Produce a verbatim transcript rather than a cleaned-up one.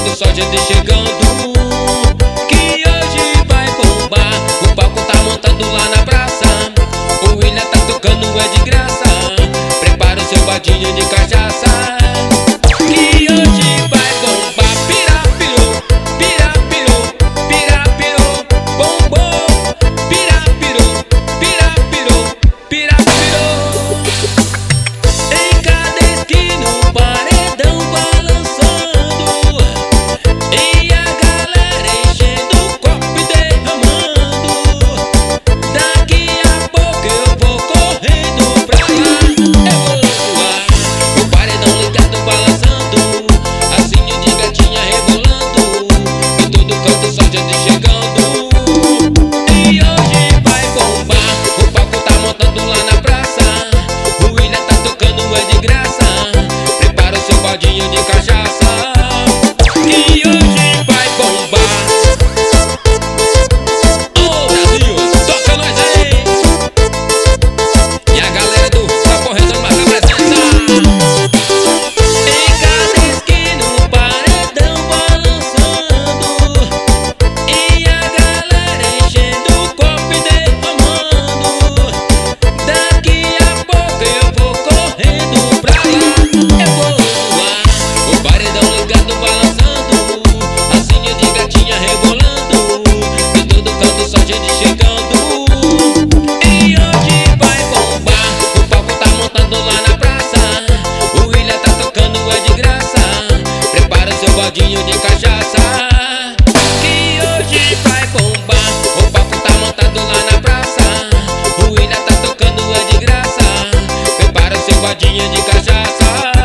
canto só gente chegando, que hoje vai bombar. O palco tá montando lá na praça, o William tá tocando, é de graça. Prepara o seu badinho de cachaça, que hoje vai bombar. Pira, pirou, pira, pirou, pira, pirou, bombou. Pira, pirou, pira, pirou, pira, pirou. Em cada esquina o paredão balançando, e a galera enchendo o copo e derramando. Daqui a pouco eu vou correndo pra lá, eu vou voar. O paredão ligado balançando, assim de gatinha rebolando, em todo canto só gente chegando, e hoje vai bombar. O palco tá montando lá na praça, o William tá tocando, é de graça. Prepara o seu baldinho de cachaça, que hoje vai bombar. Ô Brasil, toca nós aí! E a galera do Saporrezão vai apresentar. Em cada esquina o paredão balançando, e a galera enchendo o copo e derramando. Daqui a pouco eu vou correndo pra lá, eu vou voar. O paredão ligado balançando, assim de gatinha rebolando, de todo canto só gente chegando, e hoje vai bombar. O palco tá montando lá na praça, o William tá tocando, é de graça. Prepara o seu baldinho de cachaça, que hoje vai bombar. O palco tá montado lá na praça, o William tá tocando, é de graça. Prepara o seu baldinho de cachaça,